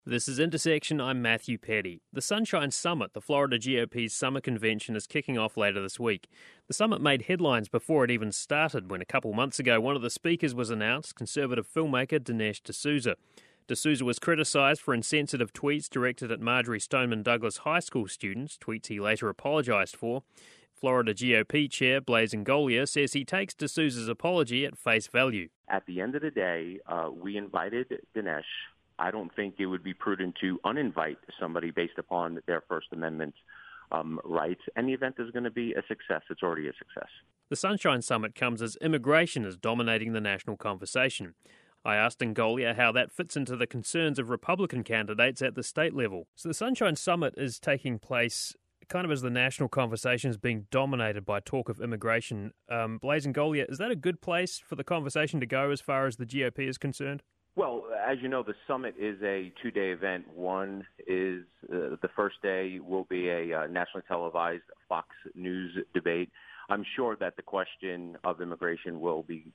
This is Intersection. I'm Matthew Petty. The Sunshine Summit, the Florida GOP's summer convention, is kicking off later this week. The summit made headlines before it even started when a couple months ago one of the speakers was announced, conservative filmmaker Dinesh D'Souza. D'Souza was criticised for insensitive tweets directed at Marjory Stoneman Douglas High School students, tweets he later apologised for. Florida GOP Chair Blaise Ingoglia says he takes D'Souza's apology at face value. At the end of the day, we invited Dinesh. I don't think it would be prudent to uninvite somebody based upon their First Amendment rights, and the event is going to be a success. It's already a success. The Sunshine Summit comes as immigration is dominating the national conversation. I asked Ingoglia how that fits into the concerns of Republican candidates at the state level. So the Sunshine Summit is taking place kind of as the national conversation is being dominated by talk of immigration. Blaise Ingoglia, is that a good place for the conversation to go as far as the GOP is concerned? Well, as you know, the summit is a two-day event. One is the first day will be a nationally televised Fox News debate. I'm sure that the question of immigration will be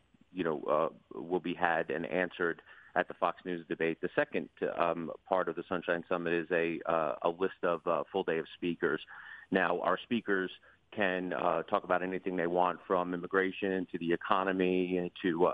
had and answered at the Fox News debate. The second part of the Sunshine Summit is a list of full day of speakers. Now, our speakers can talk about anything they want, from immigration to the economy and to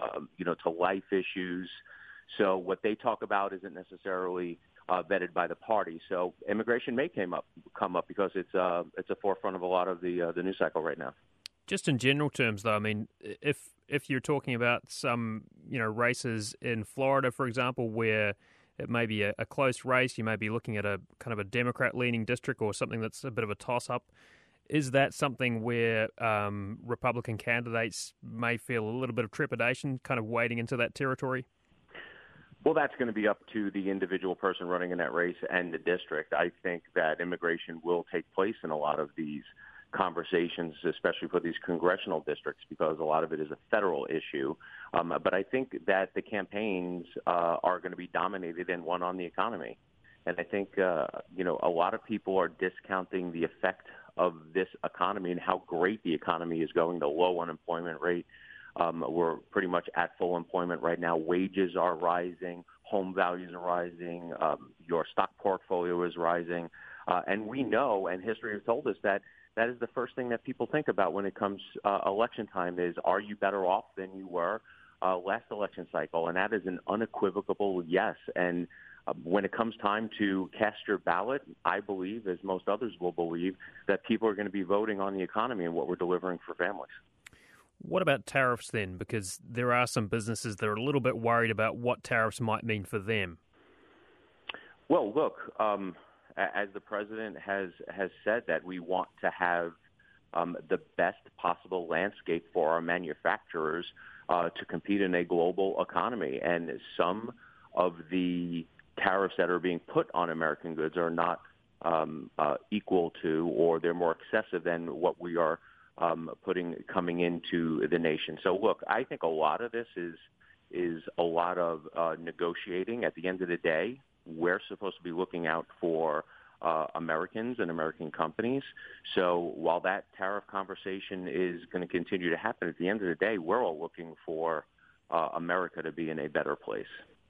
life issues. So what they talk about isn't necessarily vetted by the party. So immigration may come up because it's a forefront of a lot of the news cycle right now. Just in general terms, though, I mean, if you're talking about some races in Florida, for example, where it may be a close race, you may be looking at a kind of a Democrat-leaning district or something that's a bit of a toss-up. Is that something where Republican candidates may feel a little bit of trepidation kind of wading into that territory? Well, that's going to be up to the individual person running in that race and the district. I think that immigration will take place in a lot of these conversations, especially for these congressional districts, because a lot of it is a federal issue. But I think that the campaigns are going to be dominated and won on the economy. And I think, a lot of people are discounting the effect of this economy and how great the economy is going, the low unemployment rate. We're pretty much at full employment right now. Wages are rising. Home values are rising. Your stock portfolio is rising. And we know, and history has told us, that is the first thing that people think about when it comes election time is, are you better off than you were last election cycle? And that is an unequivocal yes. And when it comes time to cast your ballot, I believe, as most others will believe, that people are going to be voting on the economy and what we're delivering for families. What about tariffs then? Because there are some businesses that are a little bit worried about what tariffs might mean for them. Well, look, as the president has said, that we want to have the best possible landscape for our manufacturers to compete in a global economy. And some of the tariffs that are being put on American goods are not equal to, or they're more excessive than what we are coming into the nation. So, look, I think a lot of this is a lot of negotiating. At the end of the day, we're supposed to be looking out for Americans and American companies. So while that tariff conversation is going to continue to happen, at the end of the day, we're all looking for America to be in a better place.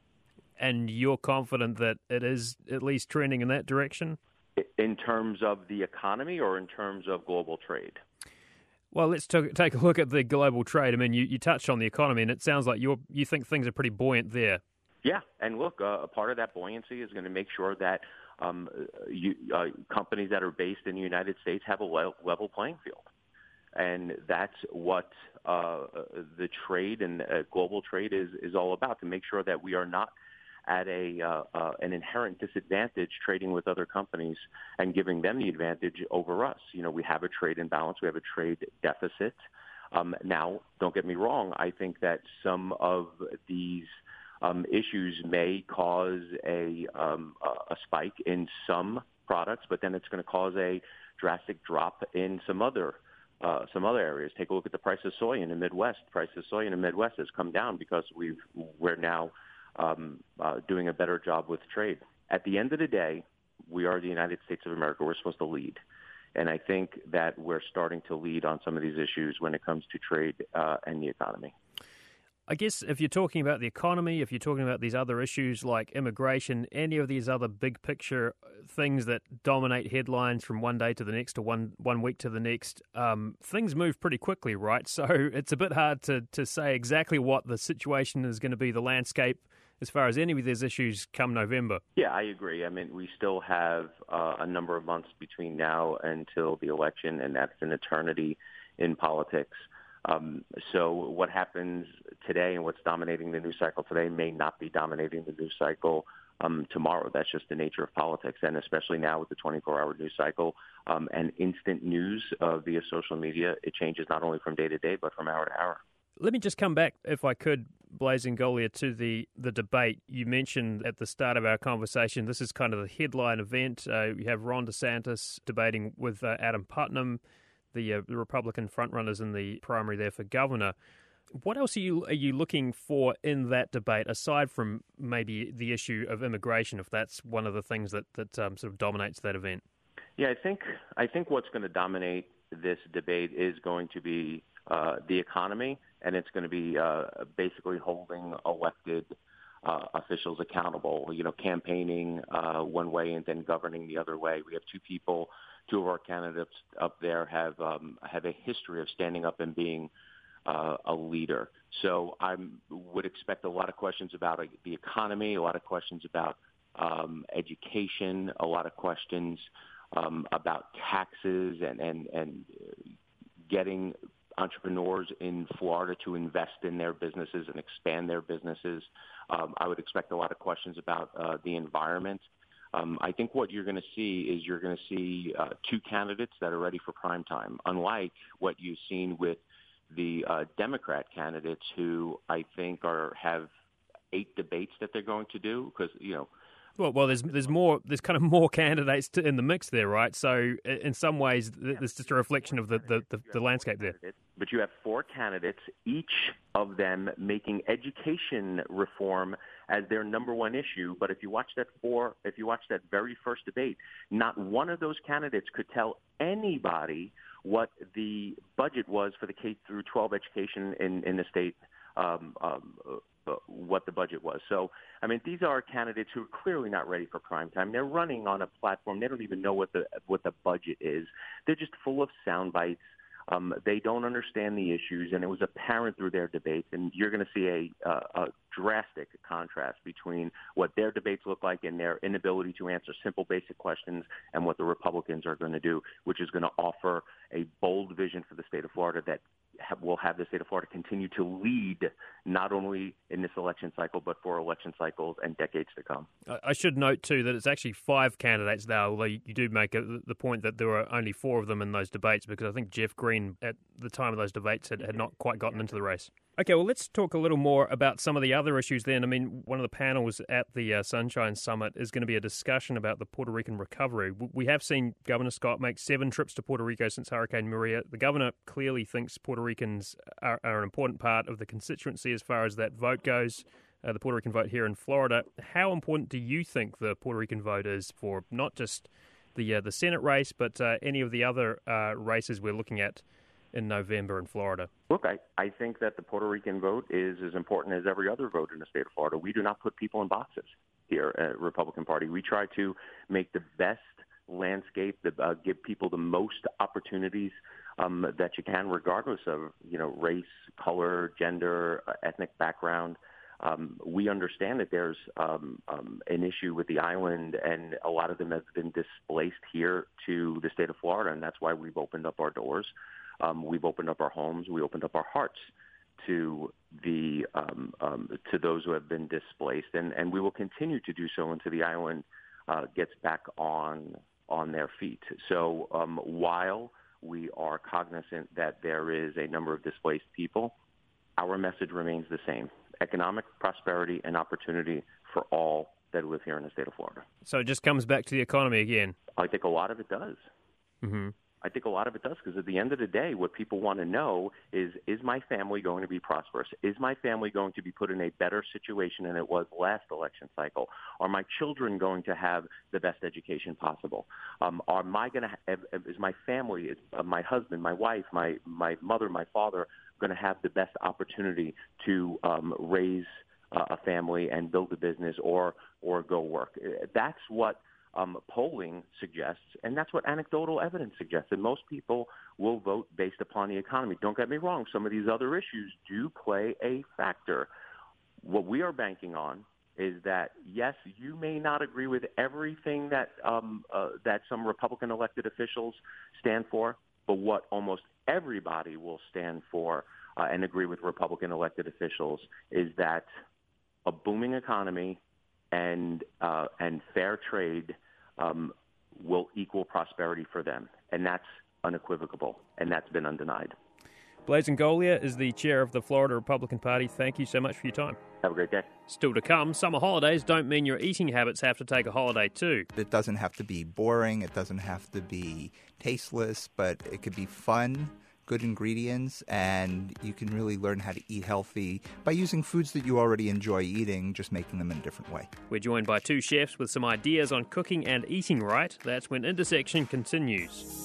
And you're confident that it is at least trending in that direction? In terms of the economy or in terms of global trade? Well, let's take a look at the global trade. I mean, you touched on the economy, and it sounds like you think things are pretty buoyant there. Yeah, and look, a part of that buoyancy is going to make sure that companies that are based in the United States have a level playing field. And that's what the trade and global trade is all about, to make sure that we are not at an inherent disadvantage trading with other companies and giving them the advantage over us. We have a trade imbalance. We have a trade deficit. Now, don't get me wrong. I think that some of these issues may cause a spike in some products, but then it's going to cause a drastic drop in some other areas. Take a look at the price of soy in the Midwest. The price of soy in the Midwest has come down because we're now doing a better job with trade. At the end of the day, we are the United States of America. We're supposed to lead. And I think that we're starting to lead on some of these issues when it comes to trade and the economy. I guess if you're talking about the economy, if you're talking about these other issues like immigration, any of these other big picture things that dominate headlines from one day to the next or one week to the next, things move pretty quickly, right? So it's a bit hard to say exactly what the situation is going to be, the landscape, as far as any of these issues come November. Yeah, I agree. I mean, we still have a number of months between now until the election, and that's an eternity in politics. So what happens today and what's dominating the news cycle today may not be dominating the news cycle tomorrow. That's just the nature of politics, and especially now with the 24-hour news cycle and instant news via social media, it changes not only from day to day, but from hour to hour. Let me just come back, if I could, Blaise Ngolia, to the debate. You mentioned at the start of our conversation, this is kind of the headline event. You have Ron DeSantis debating with Adam Putnam, the Republican frontrunners in the primary there for governor. What else are you looking for in that debate, aside from maybe the issue of immigration, if that's one of the things that sort of dominates that event? Yeah, I think what's going to dominate this debate is going to be the economy, and it's going to be basically holding elected officials accountable, campaigning one way and then governing the other way. We have two of our candidates up there have a history of standing up and being a leader. So I would expect a lot of questions about the economy, a lot of questions about education, a lot of questions about taxes and getting entrepreneurs in Florida to invest in their businesses and expand their businesses. I would expect a lot of questions about the environment. I think what you're going to see is two candidates that are ready for prime time, unlike what you've seen with the Democrat candidates, who I think have 8 debates that they're going to do because, Well, there's kind of more candidates in the mix there, right? So in some ways, it's just a reflection of the landscape there. But you have 4 candidates, each of them making education reform as their number one issue. But if you watch that very first debate, not one of those candidates could tell anybody what the budget was for the K through 12 education in the state. What the budget was. So, I mean, these are candidates who are clearly not ready for prime time. They're running on a platform. They don't even know what the budget is. They're just full of sound bites. They don't understand the issues, and it was apparent through their debates. And you're going to see a drastic contrast between what their debates look like and their inability to answer simple, basic questions, and what the Republicans are going to do, which is going to offer a bold vision for the state of Florida that will have the state of Florida continue to lead not only in this election cycle, but for election cycles and decades to come. I should note, too, that it's actually 5 candidates now, although you do make the point that there were only 4 of them in those debates, because I think Jeff Green, at the time of those debates, had not quite gotten into the race. Okay, well, let's talk a little more about some of the other issues then. I mean, one of the panels at the Sunshine Summit is going to be a discussion about the Puerto Rican recovery. We have seen Governor Scott make 7 trips to Puerto Rico since Hurricane Maria. The governor clearly thinks Puerto Ricans are an important part of the constituency as far as that vote goes, the Puerto Rican vote here in Florida. How important do you think the Puerto Rican vote is for not just the Senate race, but any of the other races we're looking at in November in Florida? Look, I think that the Puerto Rican vote is as important as every other vote in the state of Florida. We do not put people in boxes here at Republican Party. We try to make the best landscape, give people the most opportunities that you can, regardless of race, color, gender, ethnic background. We understand that there's an issue with the island, and a lot of them have been displaced here to the state of Florida, and that's why we've opened up our doors. We've opened up our homes. We opened up our hearts to to those who have been displaced, and we will continue to do so until the island gets back on their feet. So while we are cognizant that there is a number of displaced people, our message remains the same: economic prosperity and opportunity for all that live here in the state of Florida. So it just comes back to the economy again. I think a lot of it does. Mm-hmm. I think a lot of it does, because at the end of the day, what people want to know is my family going to be prosperous? Is my family going to be put in a better situation than it was last election cycle? Are my children going to have the best education possible? Is my family, my husband, my wife, my mother, my father, going to have the best opportunity to raise a family and build a business or go work. That's what polling suggests, and that's what anecdotal evidence suggests. And most people will vote based upon the economy. Don't get me wrong. Some of these other issues do play a factor. What we are banking on is that, yes, you may not agree with everything that that some Republican elected officials stand for, but what almost everybody will stand for and agree with Republican elected officials is that a booming economy and fair trade will equal prosperity for them. And that's unequivocal, and that's been undenied. Blaise Ingoglia is the chair of the Florida Republican Party. Thank you so much for your time. Have a great day. Still to come, summer holidays don't mean your eating habits have to take a holiday too. It doesn't have to be boring. It doesn't have to be tasteless, but it could be fun, good ingredients, and you can really learn how to eat healthy by using foods that you already enjoy eating, just making them in a different way. We're joined by two chefs with some ideas on cooking and eating right. That's when Intersection continues.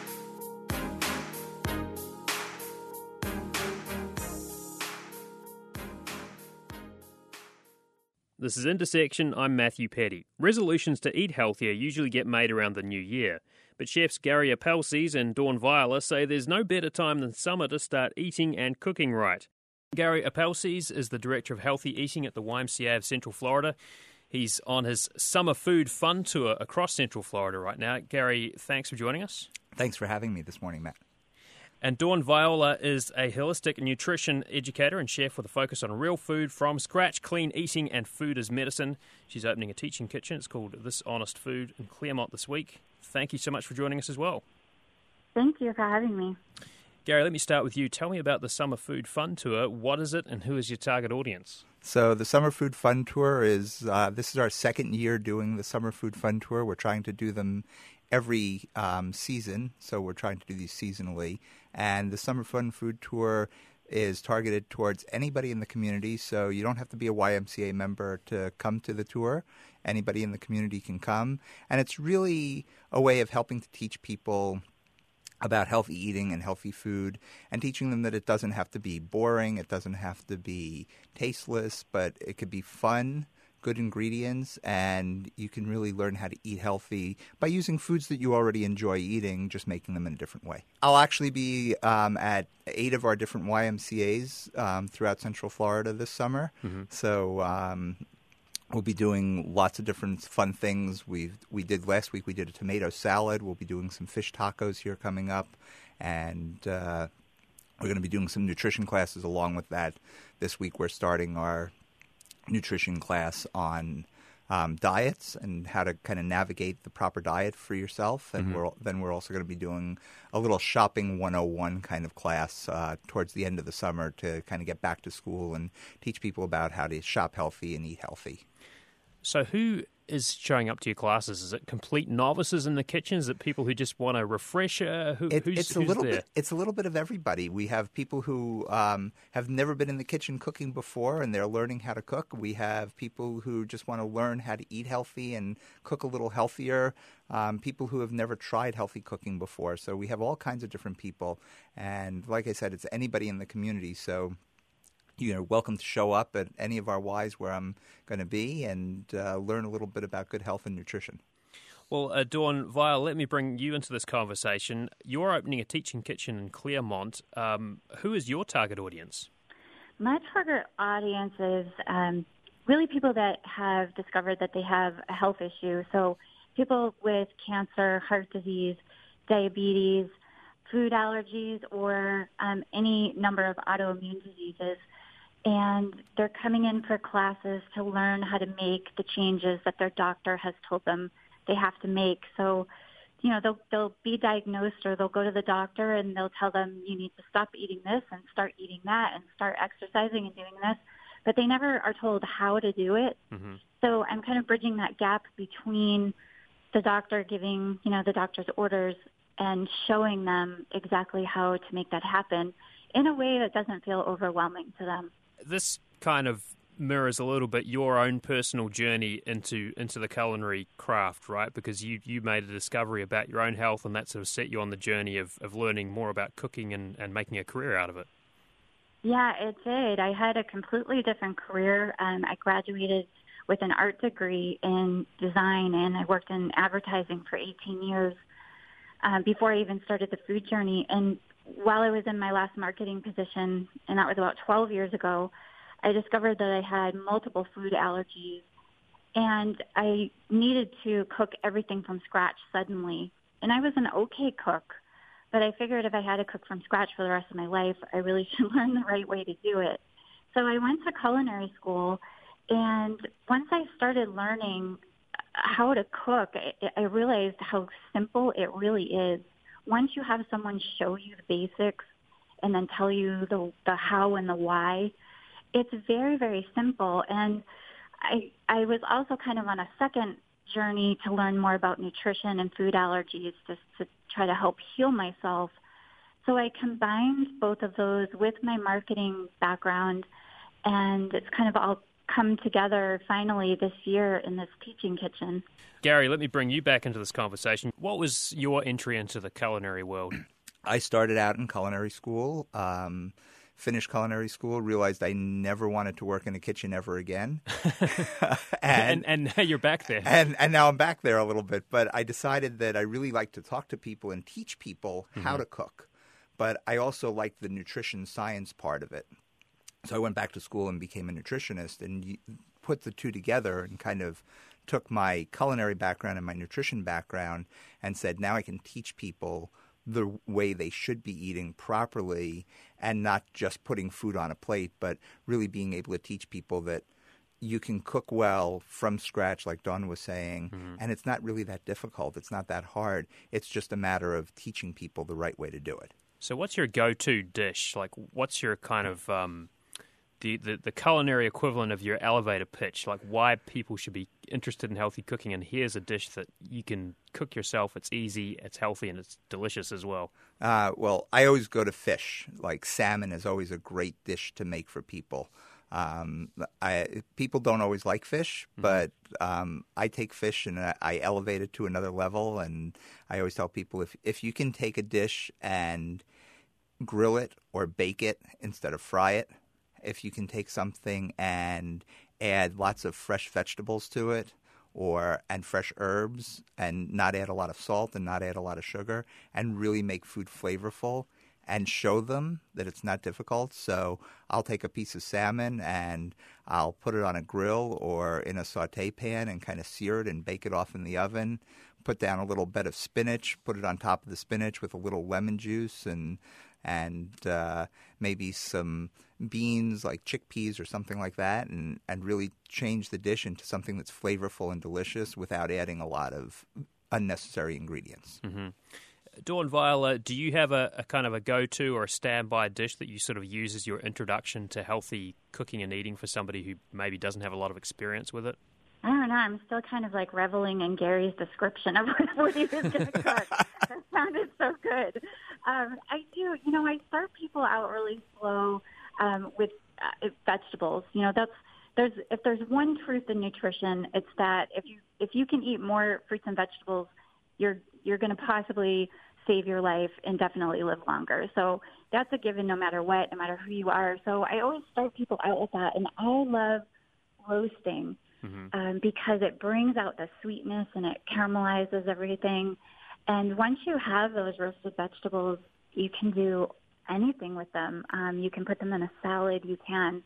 This is Intersection. I'm Matthew Petty. Resolutions to eat healthier usually get made around the new year, but chefs Gary Appelsies and Dawn Viola say there's no better time than summer to start eating and cooking right. Gary Appelsies is the Director of Healthy Eating at the YMCA of Central Florida. He's on his summer food fun tour across Central Florida right now. Gary, thanks for joining us. Thanks for having me this morning, Matt. And Dawn Viola is a holistic nutrition educator and chef with a focus on real food from scratch, clean eating, and food as medicine. She's opening a teaching kitchen. It's called This Honest Food in Claremont this week. Thank you so much for joining us as well. Thank you for having me. Gary, let me start with you. Tell me about the Summer Food Fun Tour. What is it and who is your target audience? So the Summer Food Fun Tour is, this is our second year doing the Summer Food Fun Tour. We're trying to do them every season, so we're trying to do these seasonally. And the Summer Fun Food Tour is targeted towards anybody in the community, so you don't have to be a YMCA member to come to the tour. Anybody in the community can come. And it's really a way of helping to teach people about healthy eating and healthy food and teaching them that it doesn't have to be boring, it doesn't have to be tasteless, but it could be fun, good ingredients, and you can really learn how to eat healthy by using foods that you already enjoy eating, just making them in a different way. I'll actually be at 8 of our different YMCAs throughout Central Florida this summer. Mm-hmm. So we'll be doing lots of different fun things. We did last week, we did a tomato salad. We'll be doing some fish tacos here coming up, and we're going to be doing some nutrition classes along with that. This week we're starting our nutrition class on diets and how to kind of navigate the proper diet for yourself. And then we're also going to be doing a little shopping 101 kind of class towards the end of the summer to kind of get back to school and teach people about how to shop healthy and eat healthy. So who is showing up to your classes? Is it complete novices in the kitchen? Is it people who just want a refresher? Who's there? It's a little bit of everybody. We have people who have never been in the kitchen cooking before, and they're learning how to cook. We have people who just want to learn how to eat healthy and cook a little healthier. People who have never tried healthy cooking before. So we have all kinds of different people. And like I said, it's anybody in the community. So you're welcome to show up at any of our Ys where I'm going to be and learn a little bit about good health and nutrition. Well, Dawn Viola, let me bring you into this conversation. You're opening a teaching kitchen in Claremont. Who is your target audience? My target audience is really people that have discovered that they have a health issue. So people with cancer, heart disease, diabetes, food allergies, or any number of autoimmune diseases. And they're coming in for classes to learn how to make the changes that their doctor has told them they have to make. So, they'll be diagnosed, or they'll go to the doctor and they'll tell them you need to stop eating this and start eating that and start exercising and doing this. But they never are told how to do it. Mm-hmm. So I'm kind of bridging that gap between the doctor giving, the doctor's orders and showing them exactly how to make that happen in a way that doesn't feel overwhelming to them. This kind of mirrors a little bit your own personal journey into the culinary craft, right? Because you made a discovery about your own health, and that sort of set you on the journey of learning more about cooking and making a career out of it. Yeah, it did. I had a completely different career. I graduated with an art degree in design, and I worked in advertising for 18 years before I even started the food journey. And while I was in my last marketing position, and that was about 12 years ago, I discovered that I had multiple food allergies, and I needed to cook everything from scratch suddenly. And I was an okay cook, but I figured if I had to cook from scratch for the rest of my life, I really should learn the right way to do it. So I went to culinary school, and once I started learning how to cook, I realized how simple it really is. Once you have someone show you the basics and then tell you the how and the why, it's very, very simple. And I was also kind of on a second journey to learn more about nutrition and food allergies, just to try to help heal myself. So I combined both of those with my marketing background, and it's kind of all come together finally this year in this teaching kitchen. Gary, let me bring you back into this conversation. What was your entry into the culinary world? I started out in culinary school, finished culinary school, realized I never wanted to work in a kitchen ever again. and you're back there. And now I'm back there a little bit. But I decided that I really like to talk to people and teach people how to cook. But I also like the nutrition science part of it. So I went back to school and became a nutritionist, and put the two together and kind of took my culinary background and my nutrition background and said, now I can teach people the way they should be eating properly, and not just putting food on a plate, but really being able to teach people that you can cook well from scratch, like Dawn was saying, and it's not really that difficult. It's not that hard. It's just a matter of teaching people the right way to do it. So what's your go-to dish? Like, what's your kind of the culinary equivalent of your elevator pitch, like why people should be interested in healthy cooking, and here's a dish that you can cook yourself, it's easy, it's healthy, and it's delicious as well? Well, I always go to fish. Like salmon is always a great dish to make for people. People don't always like fish, but I take fish and I elevate it to another level, and I always tell people if you can take a dish and grill it or bake it instead of fry it, if you can take something and add lots of fresh vegetables to it and fresh herbs and not add a lot of salt and not add a lot of sugar and really make food flavorful and show them that it's not difficult. So I'll take a piece of salmon and I'll put it on a grill or in a saute pan and kind of sear it and bake it off in the oven, put down a little bit of spinach, put it on top of the spinach with a little lemon juice and maybe some beans like chickpeas or something like that, and really change the dish into something that's flavorful and delicious without adding a lot of unnecessary ingredients. Mm-hmm. Dawn Viola, do you have a kind of a go-to or a standby dish that you sort of use as your introduction to healthy cooking and eating for somebody who maybe doesn't have a lot of experience with it? I don't know. I'm still kind of like reveling in Gary's description of what he was going to cook. That sounded so good. I do. I start people out really slow with vegetables. If there's one truth in nutrition, it's that if you can eat more fruits and vegetables, you're going to possibly save your life and definitely live longer. So that's a given no matter what, no matter who you are. So I always start people out with that. And I love roasting because it brings out the sweetness and it caramelizes everything. And once you have those roasted vegetables, you can do anything with them. You can put them in a salad. You can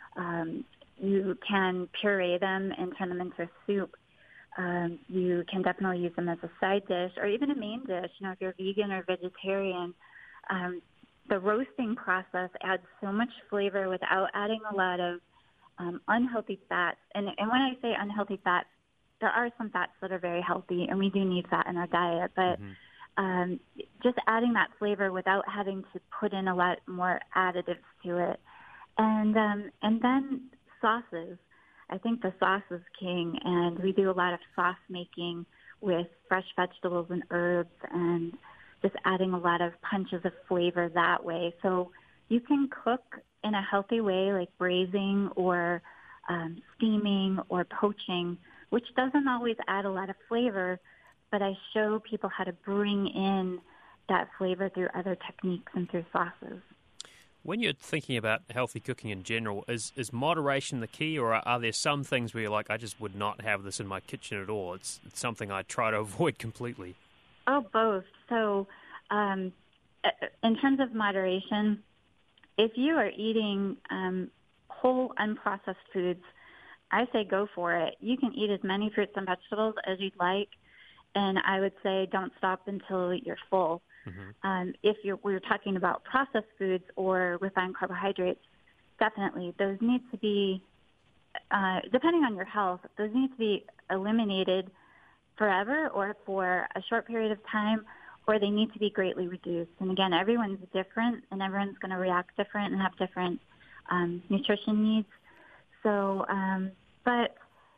puree them and turn them into soup. You can definitely use them as a side dish or even a main dish. If you're vegan or vegetarian, the roasting process adds so much flavor without adding a lot of unhealthy fats. And when I say unhealthy fats, there are some fats that are very healthy, and we do need fat in our diet. But just adding that flavor without having to put in a lot more additives to it. And then sauces. I think the sauce is king, and we do a lot of sauce making with fresh vegetables and herbs and just adding a lot of punches of flavor that way. So you can cook in a healthy way like braising or steaming or poaching, which doesn't always add a lot of flavor, but I show people how to bring in that flavor through other techniques and through sauces. When you're thinking about healthy cooking in general, is moderation the key, or are there some things where you're like, I just would not have this in my kitchen at all? It's something I try to avoid completely. Oh, both. So in terms of moderation, if you are eating whole unprocessed foods, I say go for it. You can eat as many fruits and vegetables as you'd like, and I would say don't stop until you're full. Mm-hmm. If we're talking about processed foods or refined carbohydrates, definitely those need to be, depending on your health, those need to be eliminated forever or for a short period of time, or they need to be greatly reduced. And again, everyone's different, and everyone's going to react different and have different nutrition needs. So, but,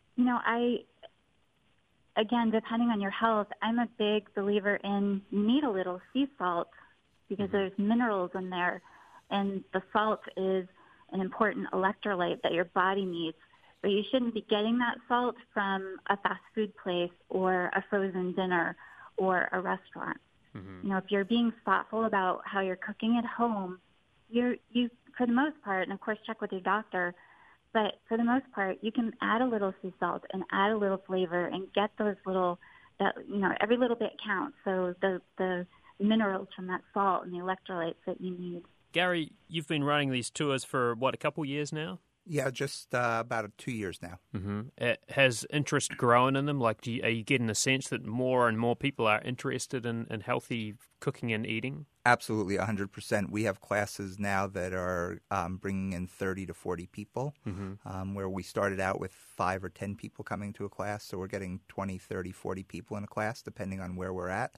again, depending on your health, I'm a big believer in you need a little sea salt because there's minerals in there, and the salt is an important electrolyte that your body needs. But you shouldn't be getting that salt from a fast food place or a frozen dinner or a restaurant. Mm-hmm. If you're being thoughtful about how you're cooking at home, you for the most part, and of course check with your doctor, but for the most part, you can add a little sea salt and add a little flavor and get those every little bit counts. So the minerals from that salt and the electrolytes that you need. Gary, you've been running these tours for, a couple years now? Yeah, just about 2 years now. Mm-hmm. Has interest grown in them? Are you getting a sense that more and more people are interested in healthy cooking and eating? Absolutely, 100%. We have classes now that are bringing in 30 to 40 people, where we started out with 5 or 10 people coming to a class. So we're getting 20, 30, 40 people in a class, depending on where we're at.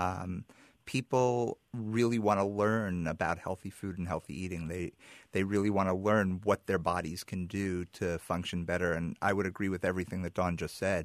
People really want to learn about healthy food and healthy eating. They really want to learn what their bodies can do to function better. And I would agree with everything that Dawn just said.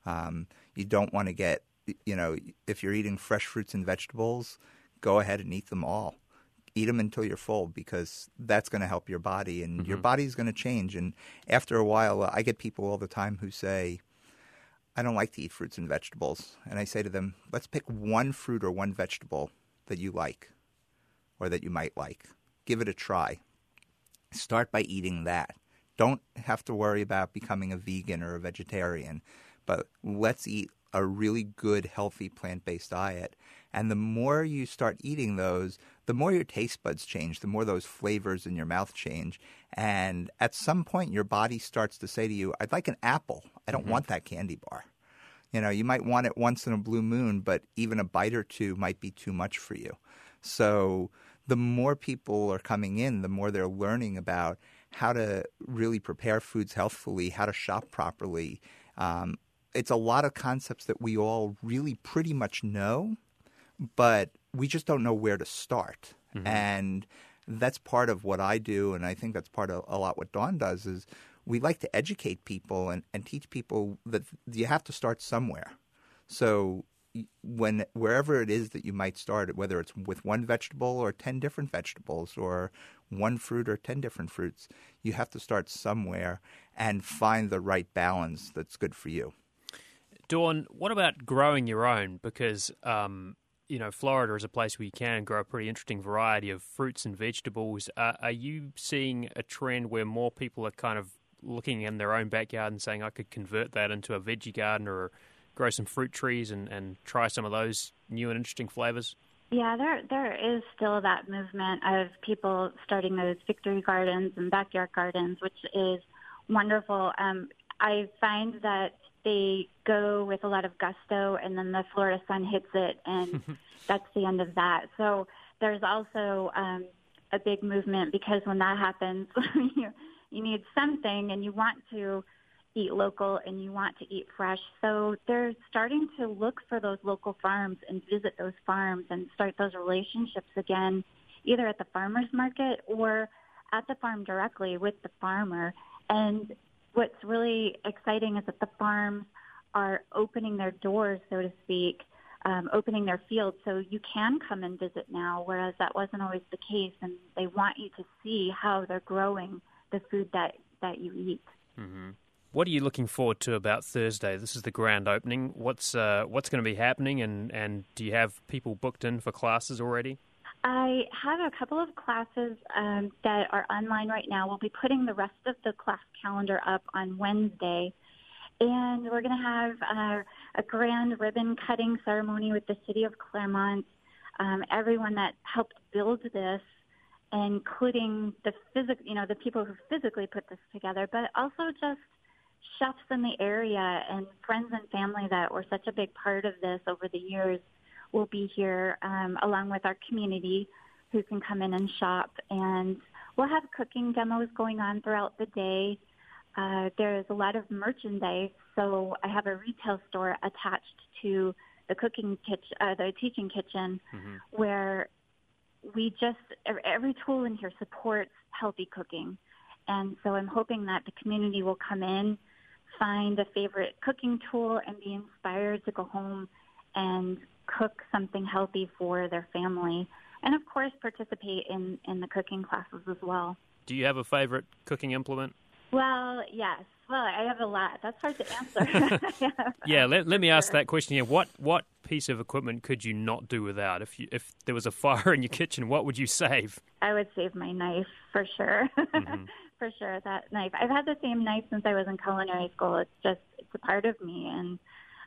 You don't want to get, if you're eating fresh fruits and vegetables, go ahead and eat them all. Eat them until you're full, because that's going to help your body, and your body's going to change. And after a while, I get people all the time who say, I don't like to eat fruits and vegetables. And I say to them, let's pick one fruit or one vegetable that you like or that you might like. Give it a try. Start by eating that. Don't have to worry about becoming a vegan or a vegetarian, but let's eat a really good, healthy, plant-based diet. And the more you start eating those, the more your taste buds change, the more those flavors in your mouth change. And at some point, your body starts to say to you, I'd like an apple. I don't want that candy bar. You might want it once in a blue moon, but even a bite or two might be too much for you. So the more people are coming in, the more they're learning about how to really prepare foods healthfully, how to shop properly. It's a lot of concepts that we all really pretty much know, but we just don't know where to start. Mm-hmm. And that's part of what I do, and I think that's part of a lot what Dawn does, is we like to educate people and teach people that you have to start somewhere. So wherever it is that you might start, whether it's with one vegetable or 10 different vegetables or one fruit or 10 different fruits, you have to start somewhere and find the right balance that's good for you. Dawn, what about growing your own? Because, Florida is a place where you can grow a pretty interesting variety of fruits and vegetables. Are you seeing a trend where more people are kind of looking in their own backyard and saying, I could convert that into a veggie garden or grow some fruit trees and try some of those new and interesting flavors? Yeah, there is still that movement of people starting those victory gardens and backyard gardens, which is wonderful. I find that they go with a lot of gusto, and then the Florida sun hits it, and that's the end of that. So there's also a big movement, because when that happens, you need something, and you want to eat local, and you want to eat fresh. So they're starting to look for those local farms and visit those farms and start those relationships again, either at the farmer's market or at the farm directly with the farmer. And what's really exciting is that the farms are opening their doors, so to speak, opening their fields, so you can come and visit now, whereas that wasn't always the case, and they want you to see how they're growing the food that you eat. Mm-hmm. What are you looking forward to about Thursday? This is the grand opening. What's going to be happening, and do you have people booked in for classes already? I have a couple of classes that are online right now. We'll be putting the rest of the class calendar up on Wednesday. And we're going to have a grand ribbon cutting ceremony with the city of Claremont. Everyone that helped build this, including the people who physically put this together, but also just chefs in the area and friends and family that were such a big part of this over the years will be here, along with our community who can come in and shop. And we'll have cooking demos going on throughout the day. There's a lot of merchandise, so I have a retail store attached to the the teaching kitchen, where every tool in here supports healthy cooking. And so I'm hoping that the community will come in, find a favorite cooking tool, and be inspired to go home and cook something healthy for their family. And, of course, participate in the cooking classes as well. Do you have a favorite cooking implement? Well, yes. Well, I have a lot. That's hard to answer. Yeah, let me ask that question here. What piece of equipment could you not do without? If there was a fire in your kitchen, what would you save? I would save my knife, for sure. For sure, that knife. I've had the same knife since I was in culinary school. It's a part of me, and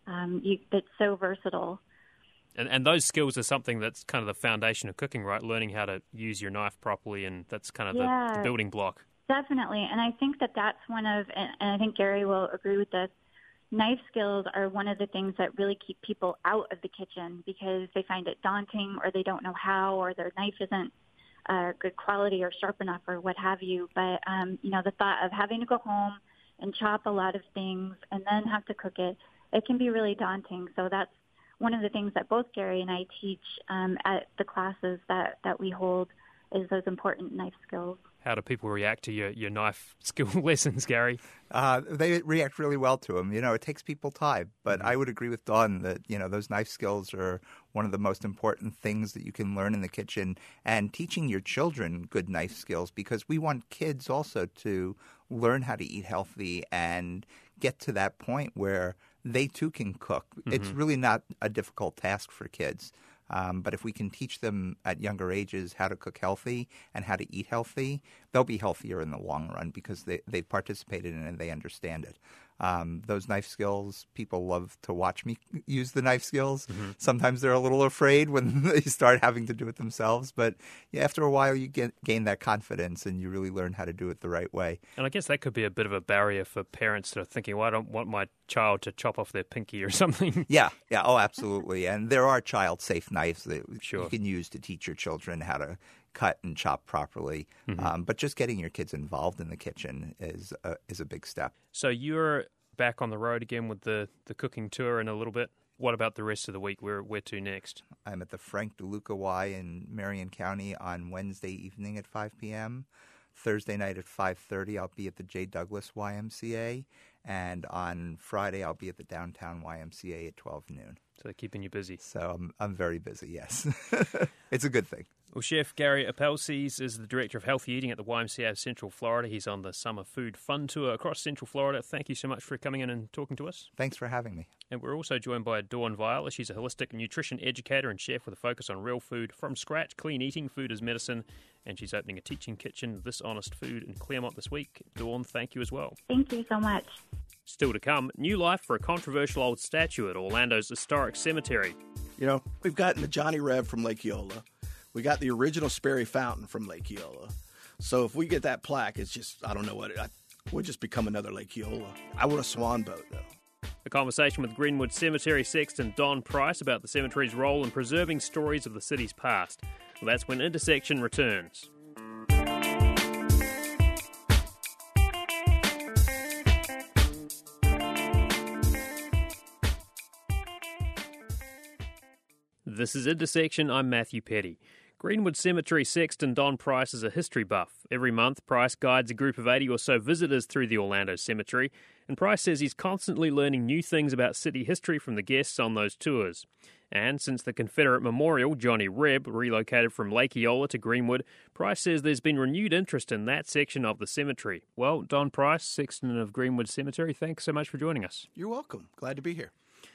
it's so versatile. And those skills are something that's kind of the foundation of cooking, right? Learning how to use your knife properly, and that's kind of the building block. Definitely, and I think that's one of, and I think Gary will agree with this, knife skills are one of the things that really keep people out of the kitchen because they find it daunting, or they don't know how, or their knife isn't good quality or sharp enough or what have you. But, the thought of having to go home and chop a lot of things and then have to cook it, it can be really daunting. So that's one of the things that both Gary and I teach at the classes that we hold is those important knife skills. How do people react to your knife skill lessons, Gary? They react really well to them. It takes people time. But I would agree with Dawn that, those knife skills are one of the most important things that you can learn in the kitchen. And teaching your children good knife skills, because we want kids also to learn how to eat healthy and get to that point where they too can cook. It's really not a difficult task for kids. But if we can teach them at younger ages how to cook healthy and how to eat healthy, they'll be healthier in the long run because they've participated in it and they understand it. Those knife skills, people love to watch me use the knife skills. Sometimes they're a little afraid when they start having to do it themselves. But after a while, you gain that confidence and you really learn how to do it the right way. And I guess that could be a bit of a barrier for parents that are thinking, well, I don't want my child to chop off their pinky or something. Yeah. Oh, absolutely. And there are child-safe knives that you can use to teach your children how to cut and chop properly. But just getting your kids involved in the kitchen is a big step. So you're back on the road again with the cooking tour in a little bit. What about the rest of the week? Where to next? I'm at the Frank DeLuca Y in Marion County on Wednesday evening at 5 p.m. Thursday night at 5:30, I'll be at the J. Douglas YMCA. And on Friday, I'll be at the downtown YMCA at 12 noon. So they're keeping you busy. So I'm very busy, yes. It's a good thing. Well, Chef Gary Appelsies is the Director of Healthy Eating at the YMCA of Central Florida. He's on the Summer Food Fun Tour across Central Florida. Thank you so much for coming in and talking to us. Thanks for having me. And we're also joined by Dawn Viola. She's a holistic nutrition educator and chef with a focus on real food from scratch, clean eating, food as medicine. And she's opening a teaching kitchen, This Honest Food, in Claremont this week. Dawn, thank you as well. Thank you so much. Still to come, new life for a controversial old statue at Orlando's historic cemetery. We've gotten the Johnny Reb from Lake Eola. We got the original Sperry Fountain from Lake Eola. So if we get that plaque, it's just, I don't know what we'll just become another Lake Eola. I want a swan boat, though. A conversation with Greenwood Cemetery sexton Don Price about the cemetery's role in preserving stories of the city's past. Well, that's when Intersection returns. This is Intersection. I'm Matthew Petty. Greenwood Cemetery sexton Don Price is a history buff. Every month, Price guides a group of 80 or so visitors through the Orlando Cemetery, and Price says he's constantly learning new things about city history from the guests on those tours. And since the Confederate memorial, Johnny Reb, relocated from Lake Eola to Greenwood, Price says there's been renewed interest in that section of the cemetery. Well, Don Price, sexton of Greenwood Cemetery, thanks so much for joining us. You're welcome. Glad to be here.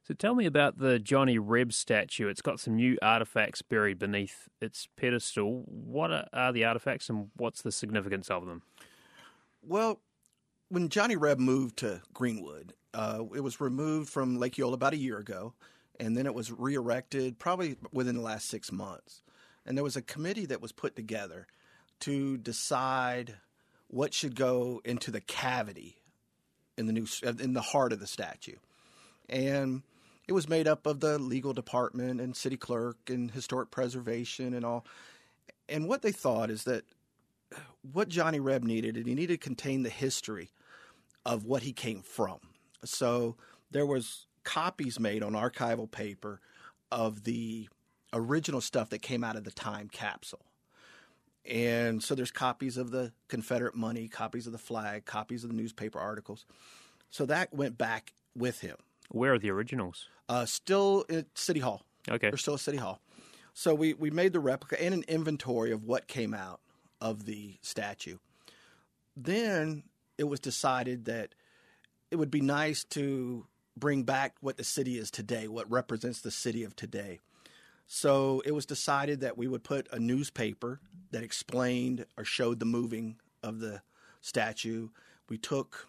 So tell me about the Johnny Reb statue. It's got some new artifacts buried beneath its pedestal. What are the artifacts and what's the significance of them? Well, when Johnny Reb moved to Greenwood, it was removed from Lake Eola about a year ago, and then it was re-erected probably within the last 6 months. And there was a committee that was put together to decide what should go into the cavity in the heart of the statue. And it was made up of the legal department and city clerk and historic preservation and all. And what they thought is that what Johnny Reb needed, and he needed to contain the history of what he came from. So there was copies made on archival paper of the original stuff that came out of the time capsule. And so there's copies of the Confederate money, copies of the flag, copies of the newspaper articles. So that went back with him. Where are the originals? Still at City Hall. Okay. They're still at City Hall. So we made the replica and an inventory of what came out of the statue. Then it was decided that it would be nice to bring back what the city is today, what represents the city of today. So it was decided that we would put a newspaper that explained or showed the moving of the statue. They took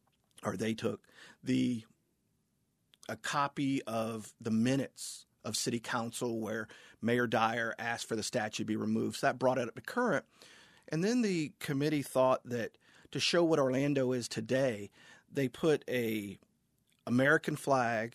a copy of the minutes of City Council where Mayor Dyer asked for the statue to be removed. So that brought it up to current. And then the committee thought that to show what Orlando is today, they put a American flag,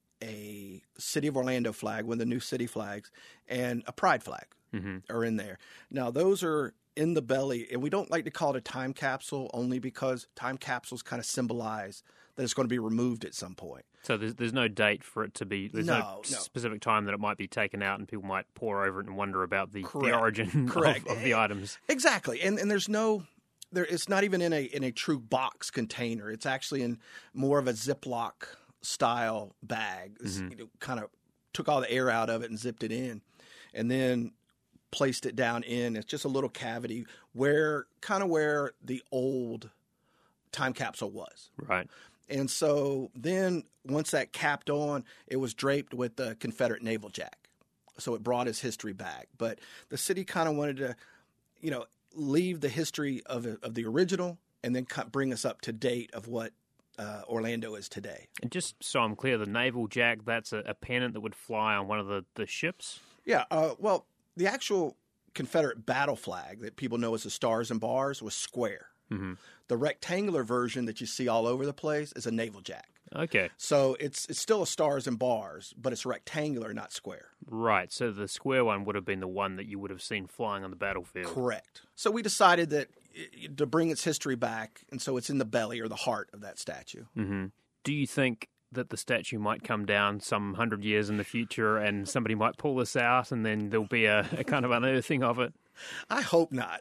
a City of Orlando flag, one of the new city flags, and a pride flag are in there. Now, those are in the belly, and we don't like to call it a time capsule only because time capsules kind of symbolize that it's going to be removed at some point. So there's no date for it to be, there's no specific time that it might be taken out and people might pore over it and wonder about the origin of the items. Exactly. And there's it's not even in a true box container. It's actually in more of a Ziploc style bag. Kind of took all the air out of it and zipped it in and then placed it down in. It's just a little cavity where the old time capsule was. Right. And so then once that capped on, it was draped with the Confederate naval jack. So it brought his history back. But the city kind of wanted to, leave the history of the original and then bring us up to date of what Orlando is today. And just so I'm clear, the naval jack, that's a pennant that would fly on one of the ships? Yeah. Well, the actual Confederate battle flag that people know as the Stars and Bars was square. Mm-hmm. The rectangular version that you see all over the place is a naval jack. Okay. So it's still a Stars and Bars, but it's rectangular, not square. Right. So the square one would have been the one that you would have seen flying on the battlefield. Correct. So we decided that to bring its history back, and so it's in the belly or the heart of that statue. Mm-hmm. Do you think that the statue might come down some 100 years in the future and somebody might pull this out and then there'll be a kind of unearthing of it? I hope not.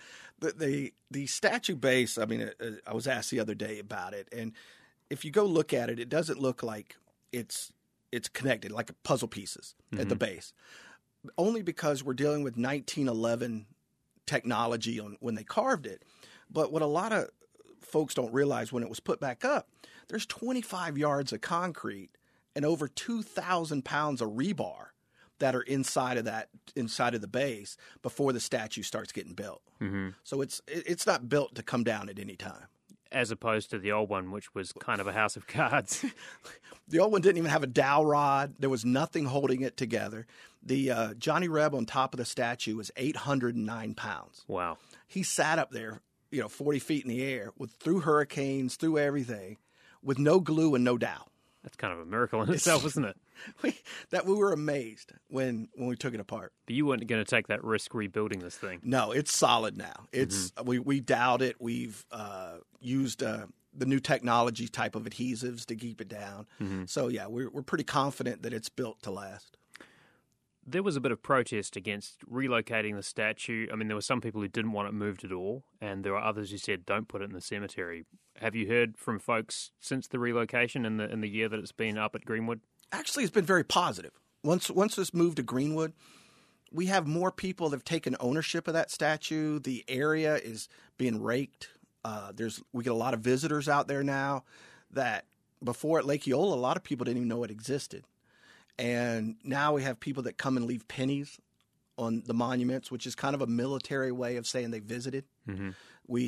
The statue base, I was asked the other day about it, and if you go look at it, it doesn't look like it's connected, like puzzle pieces at the base. Only because we're dealing with 1911 technology when they carved it. But what a lot of folks don't realize when it was put back up, there's 25 yards of concrete and over 2,000 pounds of rebar that are inside of the base before the statue starts getting built. Mm-hmm. So it's not built to come down at any time. As opposed to the old one, which was kind of a house of cards. The old one didn't even have a dowel rod. There was nothing holding it together. The Johnny Reb on top of the statue was 809 pounds. Wow. He sat up there, 40 feet in the air through hurricanes, through everything, with no glue and no dowel. That's kind of a miracle in itself, isn't it? We were amazed when we took it apart. But you weren't going to take that risk rebuilding this thing. No, it's solid now. It's we dowed it. We've used the new technology type of adhesives to keep it down. Mm-hmm. So yeah, we're pretty confident that it's built to last. There was a bit of protest against relocating the statue. I mean, there were some people who didn't want it moved at all, and there were others who said, don't put it in the cemetery. Have you heard from folks since the relocation in the year that it's been up at Greenwood? Actually, it's been very positive. Once it's moved to Greenwood, we have more people that have taken ownership of that statue. The area is being raked. We get a lot of visitors out there now that before at Lake Eola, a lot of people didn't even know it existed. And now we have people that come and leave pennies on the monuments, which is kind of a military way of saying they visited. Mm-hmm. We've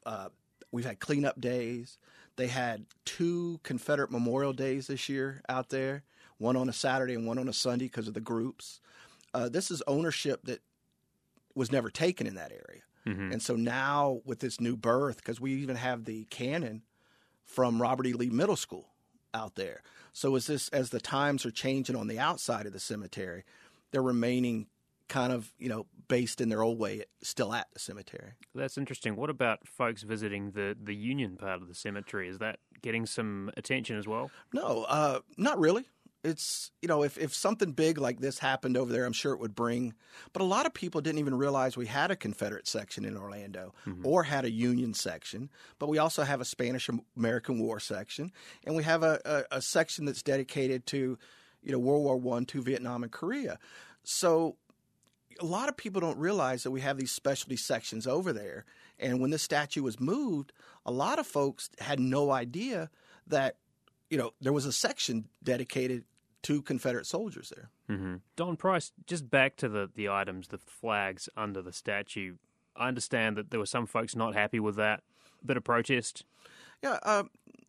had cleanup days. They had 2 Confederate Memorial Days this year out there, one on a Saturday and one on a Sunday because of the groups. This is ownership that was never taken in that area. Mm-hmm. And so now with this new birth, because we even have the cannon from Robert E. Lee Middle School out there. So as the times are changing on the outside of the cemetery, they're remaining kind of, based in their old way, still at the cemetery. That's interesting. What about folks visiting the Union part of the cemetery? Is that getting some attention as well? No, not really. It's, if something big like this happened over there, I'm sure it would bring. But a lot of people didn't even realize we had a Confederate section in Orlando or had a Union section. But we also have a Spanish-American War section. And we have a section that's dedicated to, World War I, to Vietnam and Korea. So a lot of people don't realize that we have these specialty sections over there. And when this statue was moved, a lot of folks had no idea that, there was a section dedicated to Confederate soldiers there. Mm-hmm. Don Price, just back to the items, the flags under the statue. I understand that there were some folks not happy with that. A bit of protest. Yeah,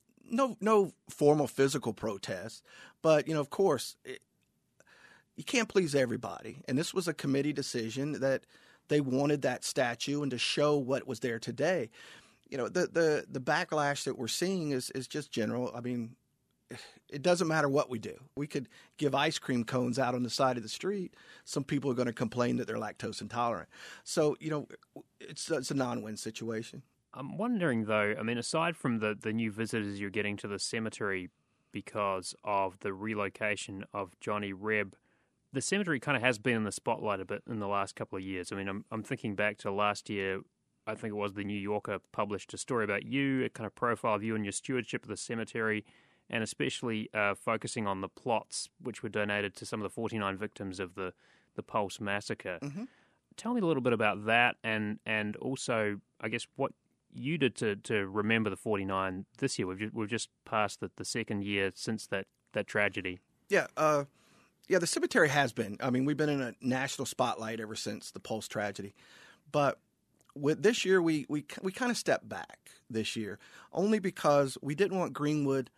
no formal physical protest. But, of course, you can't please everybody. And this was a committee decision that they wanted that statue and to show what was there today. The backlash that we're seeing is just general. I mean, it doesn't matter what we do. We could give ice cream cones out on the side of the street. Some people are going to complain that they're lactose intolerant. So, it's a non-win situation. I'm wondering, though, aside from the new visitors you're getting to the cemetery because of the relocation of Johnny Reb, the cemetery kind of has been in the spotlight a bit in the last couple of years. I'm thinking back to last year. I think it was the New Yorker published a story about you, a kind of profile of you and your stewardship of the cemetery, and especially focusing on the plots which were donated to some of the 49 victims of the Pulse massacre. Mm-hmm. Tell me a little bit about that and also, I guess, what you did to remember the 49 this year. We've just passed the second year since that tragedy. Yeah, the cemetery has been. We've been in a national spotlight ever since the Pulse tragedy. But with this year, we kind of stepped back this year, only because we didn't want Greenwood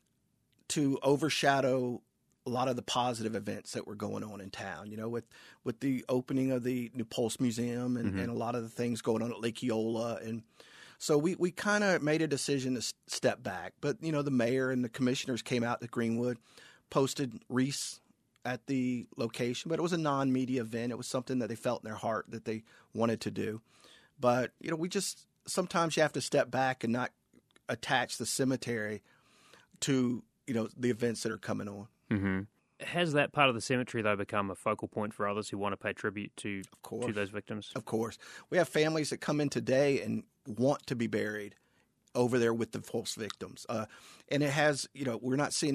to overshadow a lot of the positive events that were going on in town, with the opening of the new Pulse Museum and a lot of the things going on at Lake Eola. And so we kind of made a decision to step back. But, the mayor and the commissioners came out to Greenwood, posted wreaths at the location, but it was a non-media event. It was something that they felt in their heart that they wanted to do. But, sometimes you have to step back and not attach the cemetery to, the events that are coming on. Mm-hmm. Has that part of the cemetery, though, become a focal point for others who want to pay tribute to those victims? Of course. We have families that come in today and want to be buried over there with the Pulse victims. And it has, we're not seeing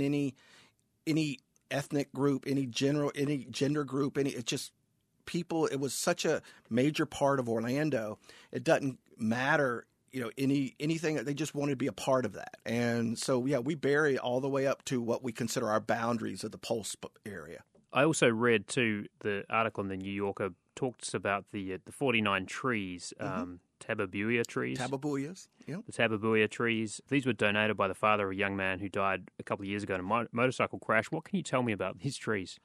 any ethnic group, any gender group, it's just people. It was such a major part of Orlando. It doesn't matter, anything. They just wanted to be a part of that. And so, we bury all the way up to what we consider our boundaries of the Pulse area. I also read, too, the article in the New Yorker talks about the 49 trees, Tabebuia trees. Tabebuyas, yeah. The Tabebuia trees. These were donated by the father of a young man who died a couple of years ago in a motorcycle crash. What can you tell me about these trees?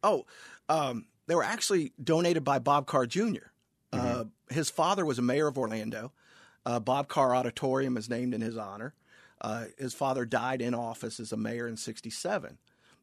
They were actually donated by Bob Carr Jr. His father was a mayor of Orlando. Bob Carr Auditorium is named in his honor. His father died in office as a mayor in 1967.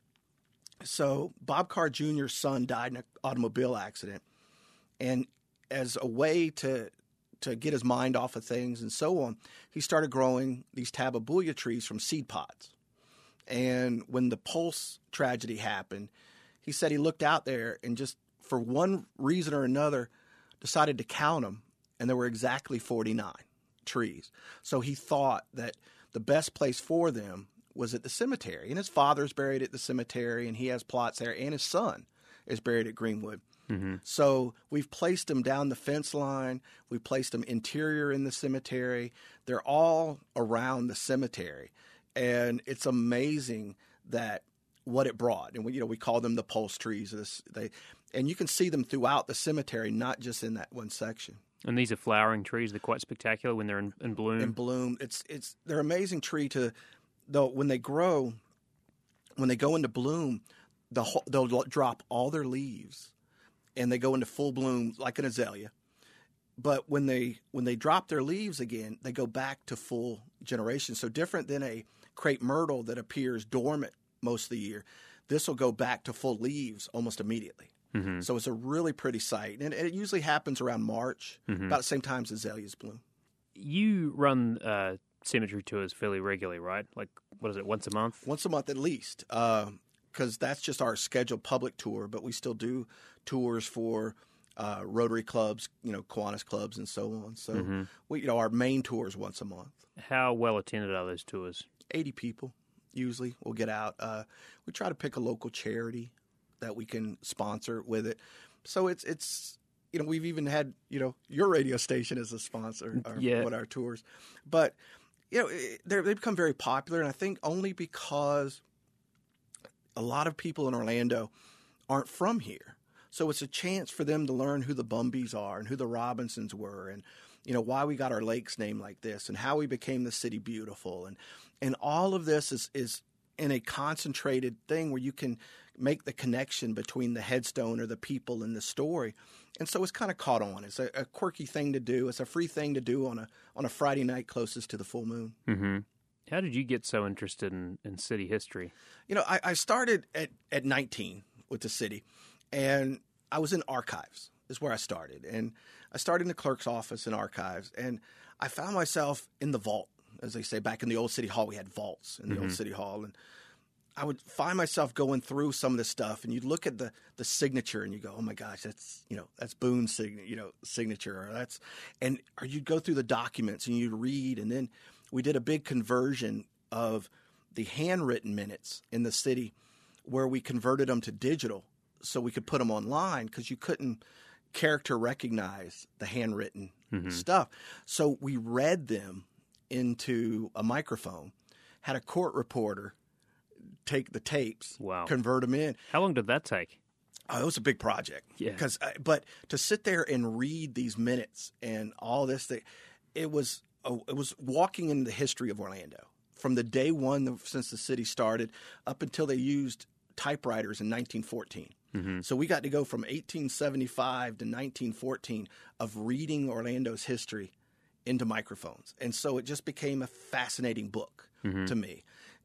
So Bob Carr Jr.'s son died in an automobile accident. And as a way to get his mind off of things and so on, he started growing these Tabebuia trees from seed pods. And when the Pulse tragedy happened, he said he looked out there and just for one reason or another decided to count them, and there were exactly 49 trees. So he thought that the best place for them was at the cemetery. And his father's buried at the cemetery, and he has plots there, and his son is buried at Greenwood. Mm-hmm. So we've placed them down the fence line. We placed them interior in the cemetery. They're all around the cemetery. And it's amazing that what it brought. And we call them the pulse trees. And you can see them throughout the cemetery, not just in that one section. And these are flowering trees. They're quite spectacular when they're in bloom. In bloom, they're an amazing tree though when they grow, when they go into bloom, they'll drop all their leaves, and they go into full bloom like an azalea. But when they drop their leaves again, they go back to full generation. So different than a crepe myrtle that appears dormant most of the year, this will go back to full leaves almost immediately. Mm-hmm. So it's a really pretty sight. And it usually happens around March, about the same time as azaleas bloom. You run cemetery tours fairly regularly, right? Like, what is it, once a month? Once a month at least, because that's just our scheduled public tour. But we still do tours for Rotary clubs, Kiwanis clubs, and so on. So our main tour is once a month. How well attended are those tours? 80 people usually will get out. We try to pick a local charity that we can sponsor with it. So it's we've even had your radio station as a sponsor with our tours, but they've become very popular, and I think only because a lot of people in Orlando aren't from here. So it's a chance for them to learn who the Bumbies are and who the Robinsons were, and why we got our lakes named like this, and how we became the city beautiful, and all of this is in a concentrated thing where you can make the connection between the headstone or the people and the story. And so it's kind of caught on. It's a quirky thing to do. It's a free thing to do on a Friday night closest to the full moon. Mm-hmm. How did you get so interested in city history? I started at 19 with the city, and I was in archives is where I started. And I started in the clerk's office in archives, and I found myself in the vault. As they say, back in the old city hall, we had vaults in the old city hall, and I would find myself going through some of this stuff, and you'd look at the signature, and you go, "Oh my gosh, that's Boone's signature," or you'd go through the documents and you'd read, and then we did a big conversion of the handwritten minutes in the city, where we converted them to digital, so we could put them online because you couldn't character recognize the handwritten stuff. So we read them into a microphone, had a court reporter take the tapes, convert them in. How long did that take? Oh, it was a big project. Yeah. But to sit there and read these minutes and all this thing, it was walking into the history of Orlando from the day one since the city started up until they used typewriters in 1914. Mm-hmm. So we got to go from 1875 to 1914 of reading Orlando's history into microphones. And so it just became a fascinating book to me.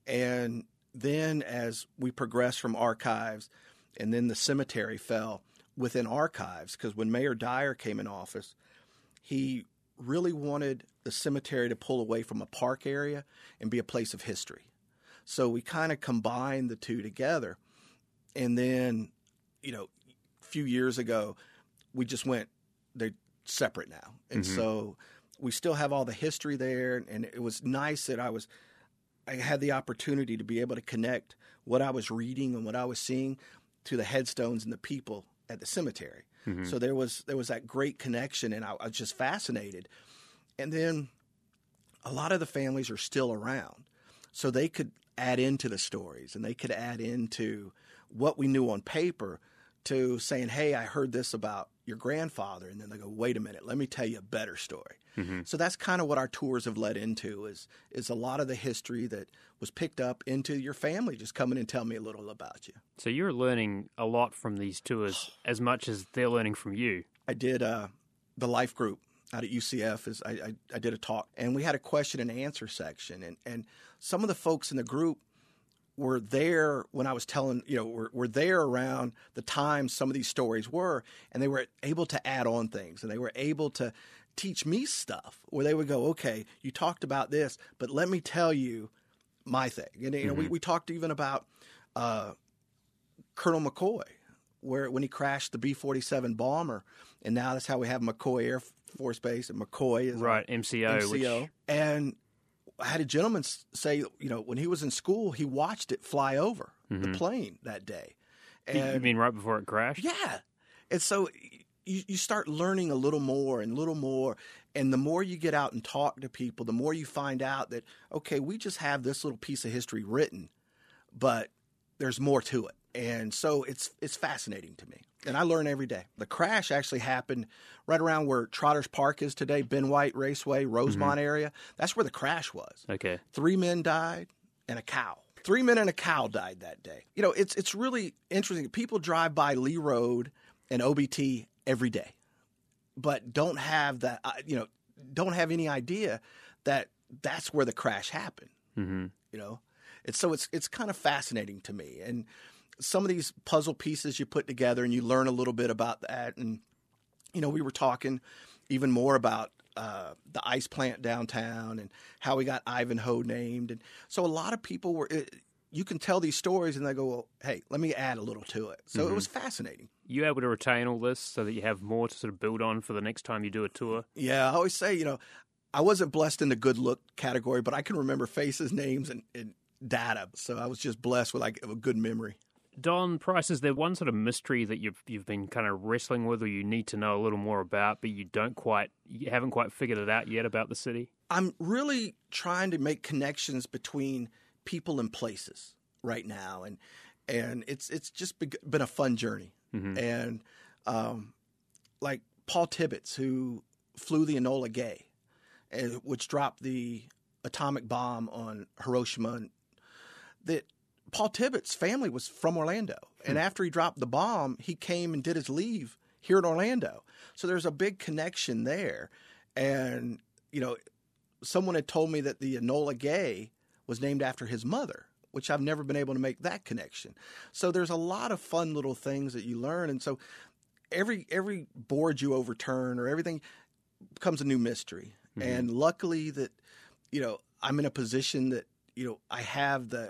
And then as we progressed from archives, and then the cemetery fell within archives, because when Mayor Dyer came in office, he really wanted the cemetery to pull away from a park area and be a place of history. So we kind of combined the two together. And then, a few years ago, we just they're separate now. And so we still have all the history there, and it was nice that I had the opportunity to be able to connect what I was reading and what I was seeing to the headstones and the people at the cemetery. Mm-hmm. So there was that great connection, and I was just fascinated. And then a lot of the families are still around, so they could add into the stories, and they could add into what we knew on paper to saying, "Hey, I heard this about your grandfather," and then they go, "Wait a minute, let me tell you a better story." Mm-hmm. So that's kind of what our tours have led into is a lot of the history that was picked up into your family just coming and tell me a little about you. So you're learning a lot from these tours as much as they're learning from you. I did the life group out at UCF. I did a talk, and we had a question and answer section, and some of the folks in the group were there when I was telling, were there around the time some of these stories were, and they were able to add on things, and they were able to teach me stuff where they would go, "Okay, you talked about this, but let me tell you my thing." And we talked even about Colonel McCoy, when he crashed the B-47 bomber, and now that's how we have McCoy Air Force Base, and McCoy is MCO. And I had a gentleman say, when he was in school, he watched it fly over the plane that day. And, you mean right before it crashed? Yeah. And so you start learning a little more and little more. And the more you get out and talk to people, the more you find out that, okay, we just have this little piece of history written, but there's more to it. And so it's fascinating to me. And I learn every day. The crash actually happened right around where Trotters Park is today, Ben White Raceway, Rosemont area. That's where the crash was. Okay. 3 men died and a cow. 3 men and a cow died that day. You know, it's really interesting. People drive by Lee Road and OBT every day, but don't have that, don't have any idea that that's where the crash happened. You know, it's kind of fascinating to me. And some of these puzzle pieces you put together and you learn a little bit about that. And, you know, we were talking even more about the ice plant downtown and how we got Ivanhoe named. And so a lot of people you can tell these stories and they go, well, hey, let me add a little to it. So it was fascinating. You able to retain all this so that you have more to sort of build on for the next time you do a tour? Yeah, I always say, you know, I wasn't blessed in the good look category, but I can remember faces, names, and data. So I was just blessed with like a good memory. Don Price, is there one sort of mystery that you've been kind of wrestling with, or you need to know a little more about, but you haven't quite figured it out yet about the city? I'm really trying to make connections between people and places right now, and it's just been a fun journey. And like Paul Tibbets, who flew the Enola Gay, which dropped the atomic bomb on Hiroshima, that Paul Tibbets' family was from Orlando. And after he dropped the bomb, he came and did his leave here in Orlando. So there's a big connection there. And, you know, someone had told me that the Enola Gay was named after his mother, which I've never been able to make that connection. So there's a lot of fun little things that you learn. And so every board you overturn or everything becomes a new mystery. And luckily that, you know, I'm in a position that, you know, I have the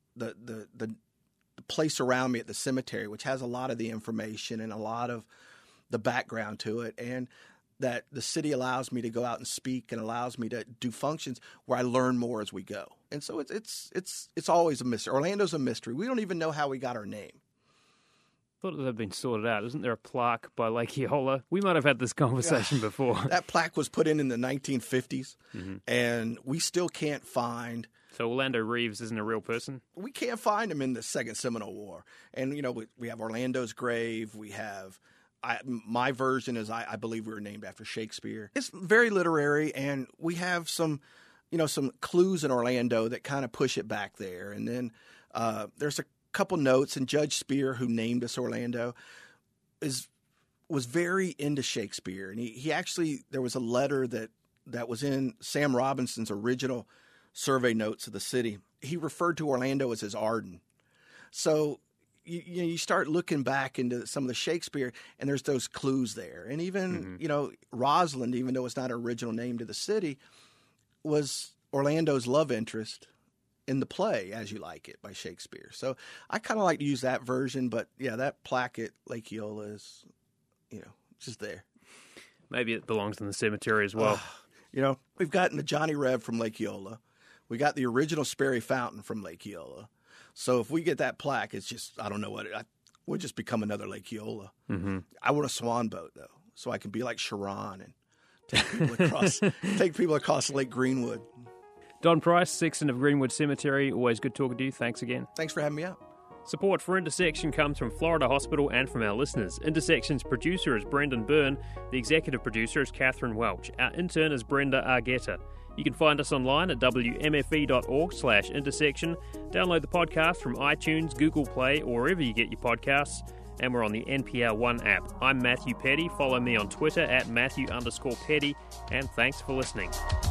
place around me at the cemetery, which has a lot of the information and a lot of the background to it, and that the city allows me to go out and speak and allows me to do functions where I learn more as we go. And so it's always a mystery. Orlando's a mystery. We don't even know how we got our name. I thought they've been sorted out. Isn't there a plaque by Lake Eola? We might have had this conversation before. That plaque was put in the 1950s, and we still can't find. So Orlando Reeves isn't a real person? We can't find him in the Second Seminole War. And, you know, we have Orlando's grave. We have my version is I believe we were named after Shakespeare. It's very literary, and we have some clues in Orlando that kind of push it back there. And then there's a couple notes, and Judge Spear, who named us Orlando, was very into Shakespeare. And he actually, there was a letter that was in Sam Robinson's original survey notes of the city. He referred to Orlando as his Arden. So you start looking back into some of the Shakespeare, and there's those clues there. And even, you know, Rosalind, even though it's not an original name to the city, was Orlando's love interest in the play As You Like It by Shakespeare. So I kind of like to use that version, but yeah, that plaque at Lake Eola is, you know, just there. Maybe it belongs in the cemetery as well. You know, we've gotten the Johnny Rev from Lake Eola. We got the original Sperry Fountain from Lake Eola. So if we get that plaque, it's just, I don't know what we'll just become another Lake Eola. I want a swan boat though, so I can be like Sharon and take people across Lake Greenwood. Don Price, sexton of Greenwood Cemetery. Always good talking to you. Thanks again. Thanks for having me out. Support for Intersection comes from Florida Hospital and from our listeners. Intersection's producer is Brendan Byrne. The executive producer is Catherine Welch. Our intern is Brenda Argueta. You can find us online at wmfe.org/intersection. Download the podcast from iTunes, Google Play, or wherever you get your podcasts. And we're on the NPR One app. I'm Matthew Petty. Follow me on Twitter at Matthew_Petty. And thanks for listening.